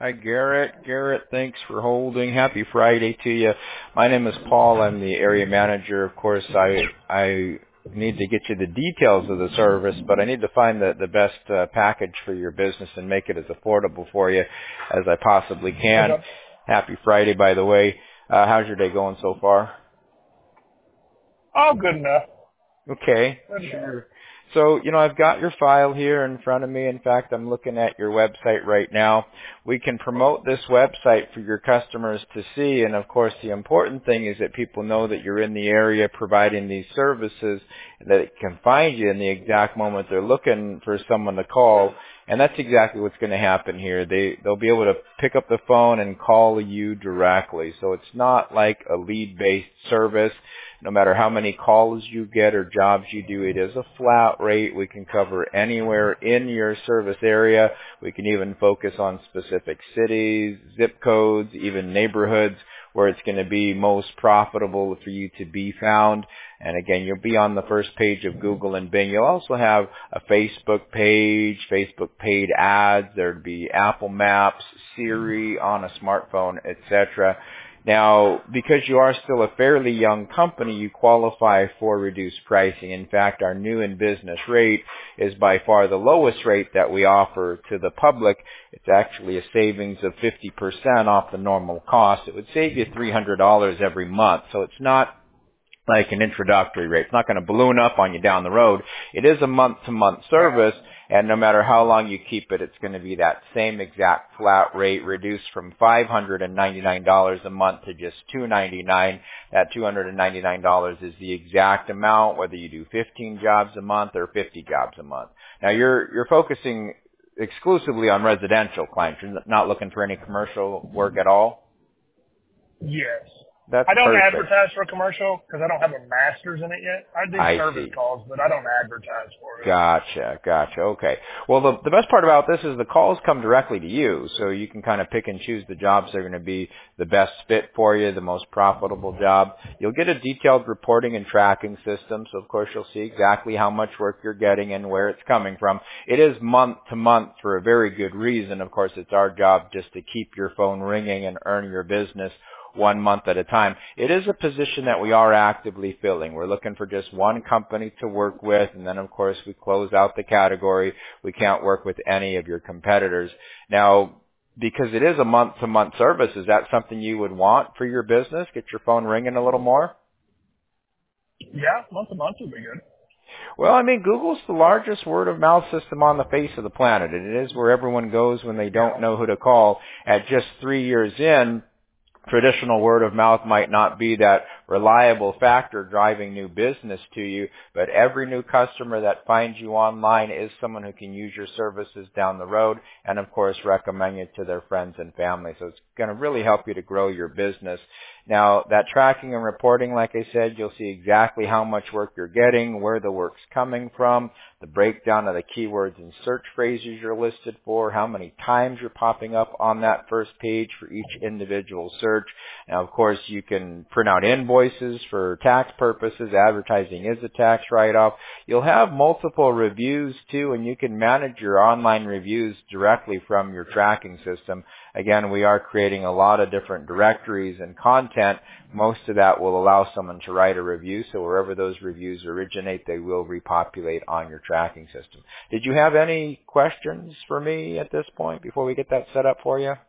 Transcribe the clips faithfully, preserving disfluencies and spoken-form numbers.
Hi, Garrett. Garrett, thanks for holding. Happy Friday to you. My name is Paul. I'm the area manager. Of course, I I need to get you the details of the service, but I need to find the, the best uh, package for your business and make it as affordable for you as I possibly can. Okay. Happy Friday, by the way. Uh, how's your day going so far? Oh, good enough. Okay, Good enough. sure. So, you know, I've got your file here in front of me. In fact, I'm looking at your website right now. We can promote this website for your customers to see. And of course, the important thing is that people know that you're in the area providing these services, that it can find you in the exact moment they're looking for someone to call. And that's exactly what's going to happen here. They, they'll be able to pick up the phone and call you directly. So it's not like a lead-based service. No matter how many calls you get or jobs you do, it is a flat rate. We can cover anywhere in your service area. We can even focus on specific cities, zip codes, even neighborhoods where it's going to be most profitable for you to be found. And again, you'll be on the first page of Google and Bing. You'll also have a Facebook page, Facebook paid ads. There'd be Apple Maps, Siri on a smartphone, et cetera. Now, because you are still a fairly young company, you qualify for reduced pricing. In fact, our new in business rate is by far the lowest rate that we offer to the public. It's actually a savings of fifty percent off the normal cost. It would save you three hundred dollars every month. So it's not like an introductory rate. It's not going to balloon up on you down the road. It is a month-to-month service, and no matter how long you keep it, it's going to be that same exact flat rate, reduced from five hundred ninety-nine dollars a month to just two hundred ninety-nine dollars. That two hundred ninety-nine dollars is the exact amount, whether you do fifteen jobs a month or fifty jobs a month. Now, you're you're focusing exclusively on residential clients. You're not looking for any commercial work at all? Yes. That's I don't perfect. advertise for commercial because I don't have a master's in it yet. I do I service see. calls, but I don't advertise for it. Gotcha, gotcha. Okay. Well, the, the best part about this is the calls come directly to you, so you can kind of pick and choose the jobs that are going to be the best fit for you, the most profitable job. You'll get a detailed reporting and tracking system, so of course you'll see exactly how much work you're getting and where it's coming from. It is month to month for a very good reason. Of course, it's our job just to keep your phone ringing and earn your business one month at a time. It is a position that we are actively filling. We're looking for just one company to work with, and then of course we close out the category. We can't work with any of your competitors. Now, because it is a month-to-month service, is that something you would want for your business? Get your phone ringing a little more? Yeah, once a month would be good. Well, I mean, Google's the largest word-of-mouth system on the face of the planet. It is where everyone goes when they don't know who to call. At just three years in, traditional word of mouth might not be that reliable factor driving new business to you, but every new customer that finds you online is someone who can use your services down the road and, of course, recommend you to their friends and family. So it's going to really help you to grow your business. Now, that tracking and reporting, like I said, you'll see exactly how much work you're getting, where the work's coming from, the breakdown of the keywords and search phrases you're listed for, how many times you're popping up on that first page for each individual search. Now, of course, you can print out invoices for tax purposes. Advertising is a tax write-off. You'll have multiple reviews, too, and you can manage your online reviews directly from your tracking system. Again, we are creating a lot of different directories and content. Most of that will allow someone to write a review, so wherever those reviews originate, they will repopulate on your tracking system. Did you have any questions for me at this point before we get that set up for you?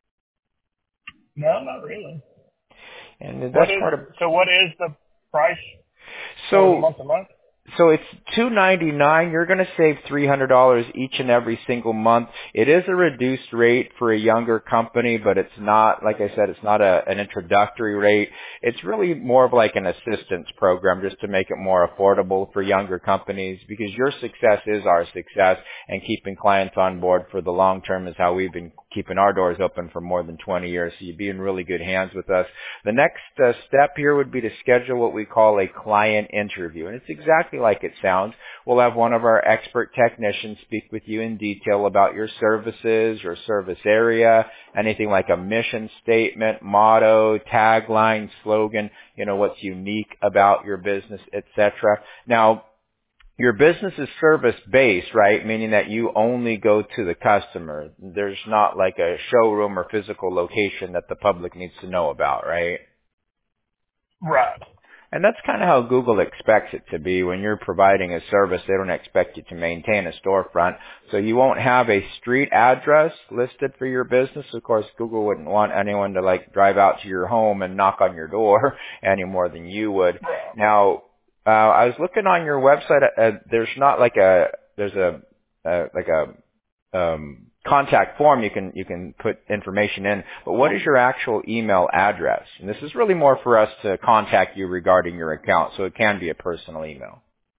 No, not really. And the What best is, part of so what is the price for so month to month? So it's two ninety-nine. You're going to save three hundred dollars each and every single month. It is a reduced rate for a younger company, but it's not, like I said, it's not a, an introductory rate. It's really more of like an assistance program just to make it more affordable for younger companies, because your success is our success, and keeping clients on board for the long term is how we've been keeping our doors open for more than twenty years. So you'd be in really good hands with us. The next uh, step here would be to schedule what we call a client interview, and it's exactly like it sounds. We'll have one of our expert technicians speak with you in detail about your services, your service area, anything like a mission statement, motto, tagline, slogan, you know, what's unique about your business, et cetera. Now, Your business is service-based, right? Meaning that you only go to the customer. There's not like a showroom or physical location that the public needs to know about, right? Right. And that's kind of how Google expects it to be. When you're providing a service, they don't expect you to maintain a storefront. So you won't have a street address listed for your business. Of course, Google wouldn't want anyone to like drive out to your home and knock on your door any more than you would. Now, uh, I was looking on your website. Uh, there's not like a, there's a, uh, like a, um, contact form you can you can put information in, but what is your actual email address? And this is really more for us to contact you regarding your account, so it can be a personal email.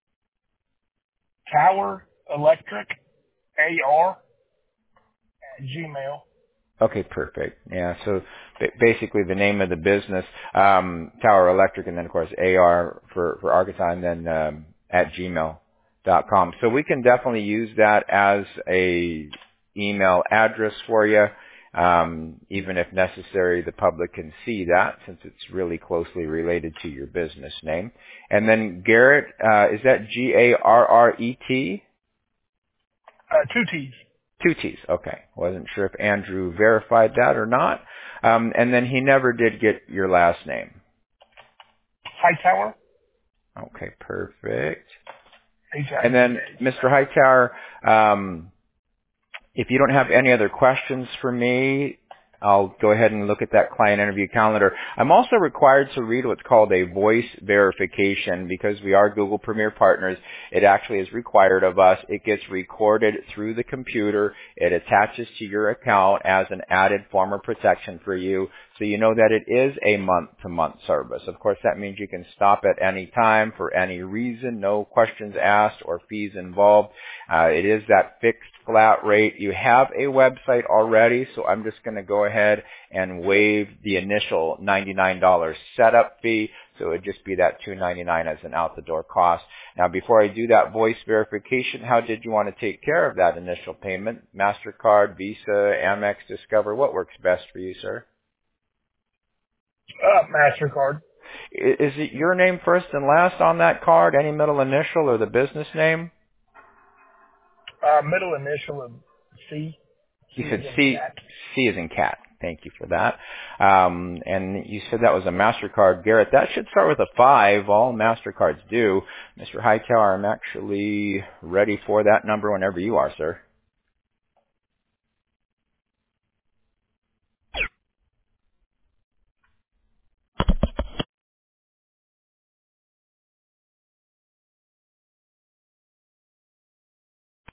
Tower Electric A R at Gmail. Okay, perfect. Yeah, so basically the name of the business, um, Tower Electric, and then of course A R for for Arkansas, and then um, at gmail dot com. So we can definitely use that as a email address for you. Um, even if necessary, the public can see that since it's really closely related to your business name. And then Garrett, uh, is that G A R R E T? Uh, two T's. Two T's. Okay. Wasn't sure if Andrew verified that or not. Um, and then he never did get your last name. Hightower. Okay, perfect. H I G H. And then Mister Hightower, um, if you don't have any other questions for me, I'll go ahead and look at that client interview calendar. I'm also required to read what's called a voice verification because we are Google Premier partners. It actually is required of us. It gets recorded through the computer. It attaches to your account as an added form of protection for you, so you know that it is a month-to-month service. Of course, that means you can stop at any time for any reason, no questions asked or fees involved. Uh, it is that fixed flat rate. You have a website already, so I'm just going to go ahead and waive the initial ninety-nine dollars setup fee. So it would just be that two ninety-nine as an out-the-door cost. Now, before I do that voice verification, how did you want to take care of that initial payment? MasterCard, Visa, Amex, Discover, what works best for you, sir? Uh, MasterCard. Is it your name first and last on that card, any middle initial, or the business name? Uh, middle initial of C. C You said is in C, cat. C is in cat. Thank you for that. Um, and you said that was a MasterCard. Garrett, that should start with a five. All MasterCards do. Mister Hightower, I'm actually ready for that number whenever you are, sir.